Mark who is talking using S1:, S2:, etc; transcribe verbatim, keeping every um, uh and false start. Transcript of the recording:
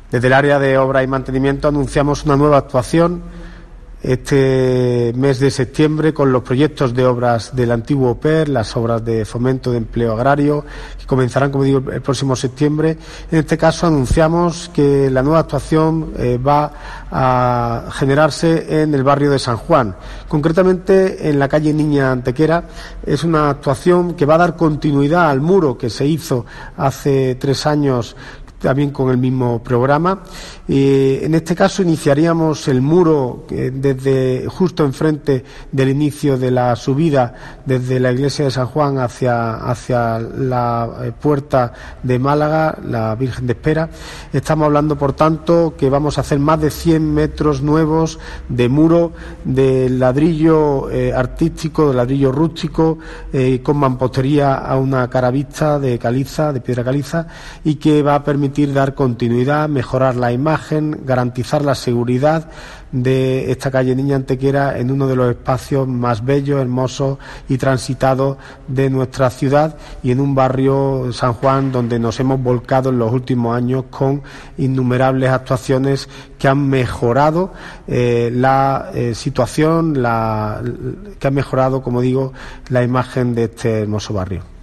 S1: Desde el área de obras y mantenimiento anunciamos una nueva actuación este mes de septiembre con los proyectos de obras del antiguo O P E R, las obras de fomento de empleo agrario, que comenzarán, como digo, el próximo septiembre. En este caso anunciamos que la nueva actuación eh, va a generarse en el barrio de San Juan, concretamente en la calle Niña Antequera. Es una actuación que va a dar continuidad al muro que se hizo hace tres años también con el mismo programa. Eh, en este caso iniciaríamos el muro eh, desde justo enfrente del inicio de la subida desde la iglesia de San Juan hacia, hacia la eh, puerta de Málaga, la Virgen de Espera. Estamos hablando, por tanto, que vamos a hacer más de cien metros nuevos de muro de ladrillo eh, artístico, de ladrillo rústico, eh, con mampostería a una cara vista de caliza, de piedra caliza, y que va a permitir dar continuidad, mejorar la imagen, garantizar la seguridad de esta calle Niña Antequera en uno de los espacios más bellos, hermosos y transitados de nuestra ciudad, y en un barrio, San Juan, donde nos hemos volcado en los últimos años con innumerables actuaciones que han mejorado eh, la eh, situación, la, que han mejorado, como digo, la imagen de este hermoso barrio.